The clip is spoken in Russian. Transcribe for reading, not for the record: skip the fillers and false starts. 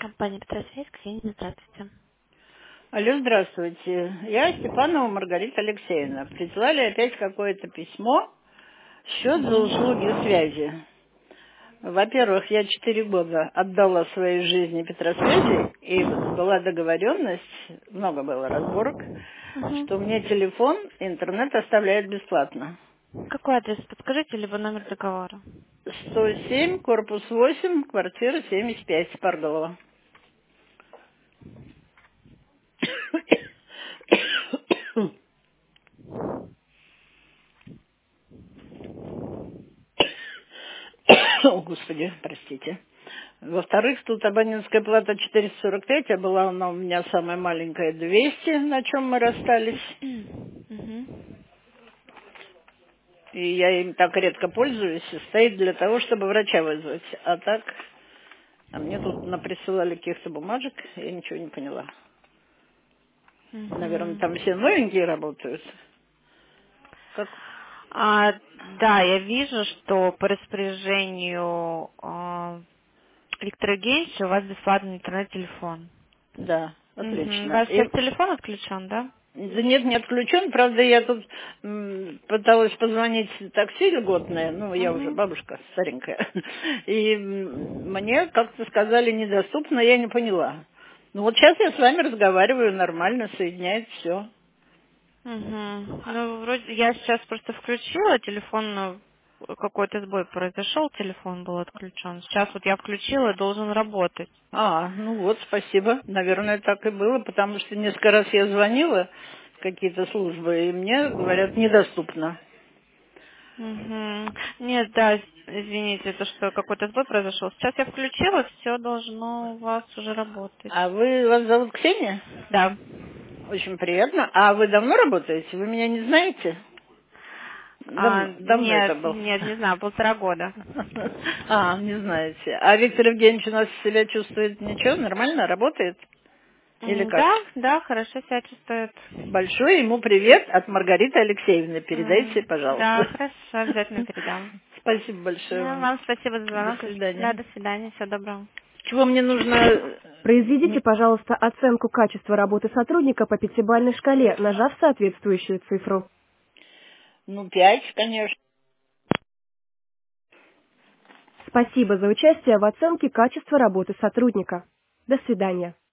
Компания «Петросвязь», Ксения, здравствуйте. Алло, здравствуйте. Я Степанова Маргарита Алексеевна. Прислали опять какое-то письмо, счет за услуги Мгм. связи. Во-первых, я 4 года отдала своей жизни Петросвязи, и была договоренность, много было разборок, что мне Мгм. телефон, интернет оставляют бесплатно. Какой адрес подскажите, либо номер договора? 107, корпус 8, квартира 75, Парголова. О, Господи, простите. Во-вторых, тут абонентская плата 445, а была она у меня самая маленькая 200, на чем мы расстались. Мгм. И я им так редко пользуюсь, и стоит для того, чтобы врача вызвать. А так, а мне тут наприсылали каких-то бумажек, я ничего не поняла. Наверное, там все Мгм. новенькие работают. Как? А, да, я вижу, что по распоряжению Виктора Евгеньевича у вас бесплатный интернет-телефон. Да, Мгм. У отлично. вас сейчас телефон отключен, да? Да нет, не отключен. Правда, я тут пыталась позвонить в такси льготное. Ну, я уже Угу. бабушка старенькая. И мне как-то сказали недоступно, я не поняла. Ну, вот сейчас я с вами разговариваю нормально, соединяет все. Угу. Ну, вроде я сейчас просто включила телефон, но какой-то сбой произошел, телефон был отключен. Сейчас вот я включила, должен работать. А, ну вот, спасибо. Наверное, так и было, потому что несколько раз я звонила в какие-то службы, и мне говорят, недоступно. Угу. Нет, да, извините, это что какой-то сбой произошел. Сейчас я включила, все должно у вас уже работать. А вы, вас зовут Ксения? Да. Очень приятно. А вы давно работаете? Вы меня не знаете? Давно это Нет, был. нет, не знаю, 1,5 года. А, не знаете. А Виктор Евгеньевич у нас себя чувствует ничего, нормально, работает? Или как? Да, да, хорошо себя чувствует. Большой ему привет от Маргариты Алексеевны. Передайте, Да, пожалуйста. хорошо, обязательно передам. Спасибо большое Да, вам. вам спасибо за До звонок. Да, свидания. до свидания, всего доброго. Чего мне нужно? Произведите, пожалуйста, оценку качества работы сотрудника по пятибалльной шкале, нажав соответствующую цифру. Ну, 5, конечно. Спасибо за участие в оценке качества работы сотрудника. До свидания.